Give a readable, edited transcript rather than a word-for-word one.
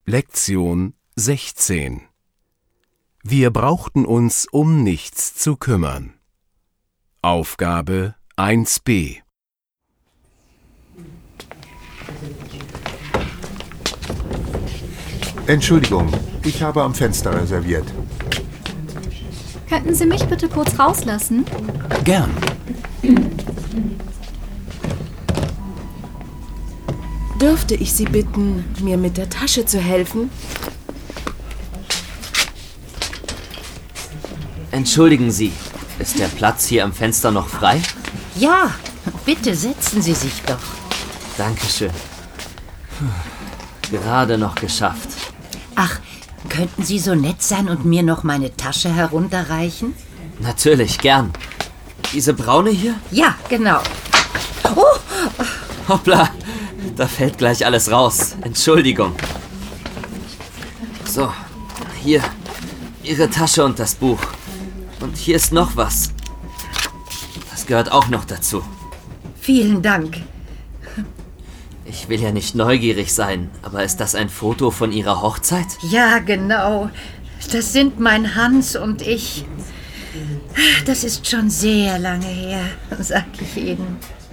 Lektion 16. Wir brauchten uns um nichts zu kümmern. Aufgabe 1b. Entschuldigung, ich habe am Fenster reserviert. Könnten Sie mich bitte kurz rauslassen? Gern. Dürfte ich Sie bitten, mir mit der Tasche zu helfen? Entschuldigen Sie, ist der Platz hier am Fenster noch frei? Ja, bitte setzen Sie sich doch. Dankeschön. Gerade noch geschafft. Ach, könnten Sie so nett sein und mir noch meine Tasche herunterreichen? Natürlich, gern. Diese braune hier? Ja, genau. Hoppla, da fällt gleich alles raus. Entschuldigung. So, hier, Ihre Tasche und das Buch. Und hier ist noch was. Das gehört auch noch dazu. Vielen Dank. Ich will ja nicht neugierig sein, aber ist das ein Foto von Ihrer Hochzeit? Ja, genau. Das sind mein Hans und ich. Das ist schon sehr lange her, sag ich Ihnen.